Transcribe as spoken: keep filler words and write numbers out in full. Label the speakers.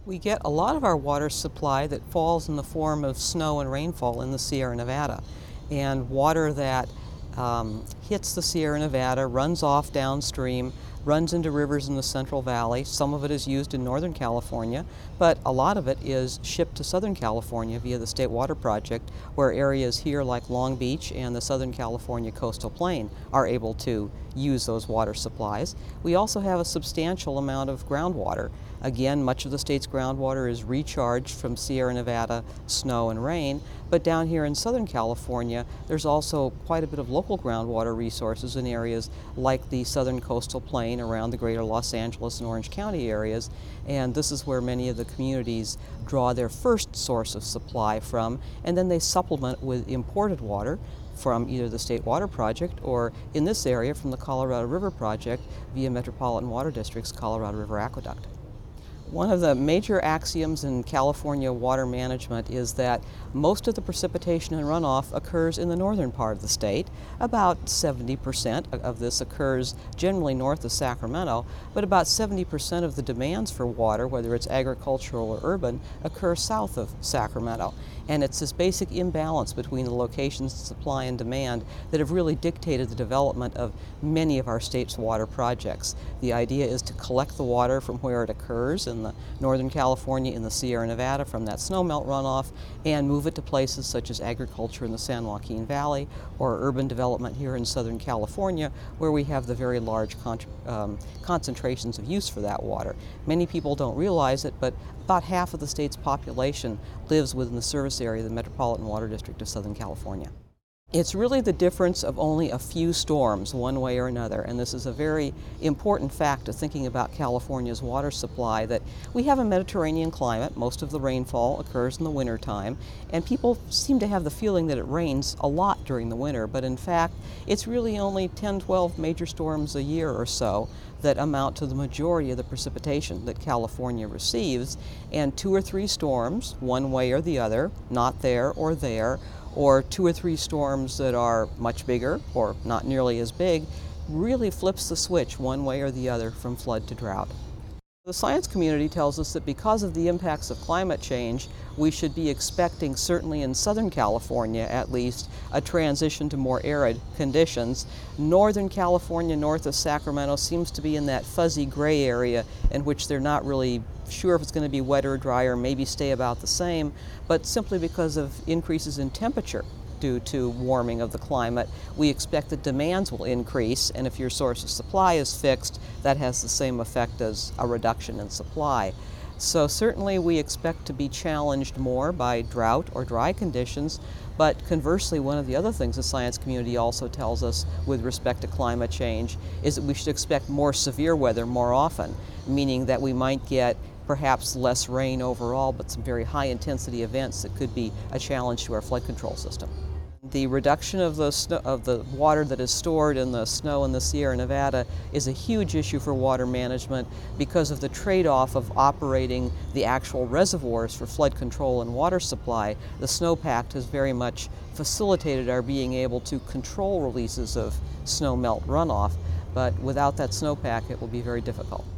Speaker 1: We get a lot of our water supply that falls in the form of snow and rainfall in the Sierra Nevada. And water that um, hits the Sierra Nevada, runs off downstream, runs into rivers in the Central Valley. Some of it is used in Northern California, but a lot of it is shipped to Southern California via the State Water Project, where areas here like Long Beach and the Southern California coastal plain are able to use those water supplies. We also have a substantial amount of groundwater. Again, much of the state's groundwater is recharged from Sierra Nevada snow and rain, but down here in Southern California, there's also quite a bit of local groundwater resources in areas like the southern coastal plain around the greater Los Angeles and Orange County areas, and this is where many of the communities draw their first source of supply from, and then they supplement with imported water from either the State Water Project or, in this area, from the Colorado River Project via Metropolitan Water District's Colorado River Aqueduct. One of the major axioms in California water management is that most of the precipitation and runoff occurs in the northern part of the state. About seventy percent of this occurs generally north of Sacramento, but about seventy percent of the demands for water, whether it's agricultural or urban, occur south of Sacramento. And it's this basic imbalance between the locations of supply and demand that have really dictated the development of many of our state's water projects. The idea is to collect the water from where it occurs in the Northern California, in the Sierra Nevada, from that snowmelt runoff, and move it to places such as agriculture in the San Joaquin Valley or urban development here in Southern California, where we have the very large con um, concentrations of use for that water. Many people don't realize it, but about half of the state's population lives within the service area of the Metropolitan Water District of Southern California. It's really the difference of only a few storms, one way or another, and this is a very important fact of thinking about California's water supply, that we have a Mediterranean climate. Most of the rainfall occurs in the wintertime, and people seem to have the feeling that it rains a lot during the winter, but in fact, it's really only ten, twelve major storms a year or so that amount to the majority of the precipitation that California receives, and two or three storms, one way or the other, not there or there, or two or three storms that are much bigger or not nearly as big, really flips the switch one way or the other from flood to drought. The science community tells us that because of the impacts of climate change, we should be expecting, certainly in Southern California at least, a transition to more arid conditions. Northern California, north of Sacramento, seems to be in that fuzzy gray area in which they're not really sure if it's going to be wetter or drier, maybe stay about the same, but simply because of increases in temperature due to warming of the climate, we expect that demands will increase, and if your source of supply is fixed, that has the same effect as a reduction in supply. So certainly we expect to be challenged more by drought or dry conditions, but conversely, one of the other things the science community also tells us with respect to climate change is that we should expect more severe weather more often, meaning that we might get perhaps less rain overall, but some very high intensity events that could be a challenge to our flood control system. The reduction of the, snow, of the water that is stored in the snow in the Sierra Nevada is a huge issue for water management because of the trade-off of operating the actual reservoirs for flood control and water supply. The snowpack has very much facilitated our being able to control releases of snow melt runoff, but without that snowpack it will be very difficult.